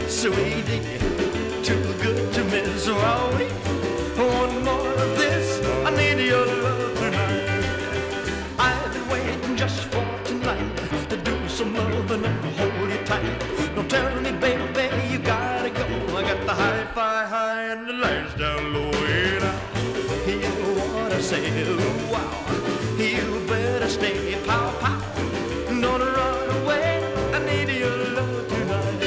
sweetie, too good to miss. Oh, one more of this, I need your love tonight. I've been waiting just for tonight to do some loving and hold you tight. Don't tell me, baby, you gotta go. I got the hi-fi high and the lights down low. And I hear what I say, wow, you better stay, pow, pow. Don't run away, I need your love tonight.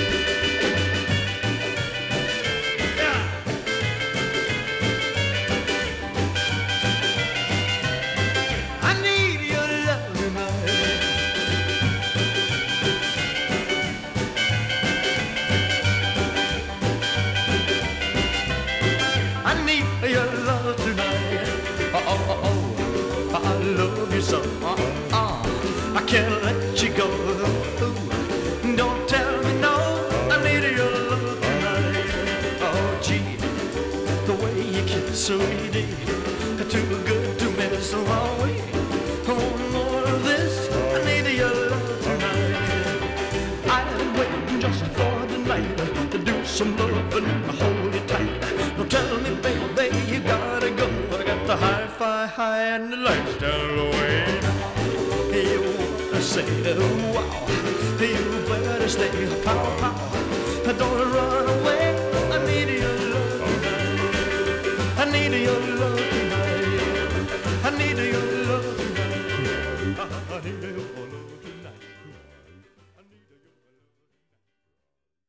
Yeah. I need your love tonight. I need your love tonight. Oh, oh, oh, oh, I love you so. I can't let you go. Don't tell me no, I need your love tonight. Oh, gee, the way you kiss, sweetie, too good to miss. Oh, wait, one more of this, I need your love tonight. I've been waiting just for the night to do some loving and hold you tight. Don't tell me, baby, you gotta go. I got the hi-fi high and the lights down low. You wanna say, wow, you better stay, pow, pow. Don't run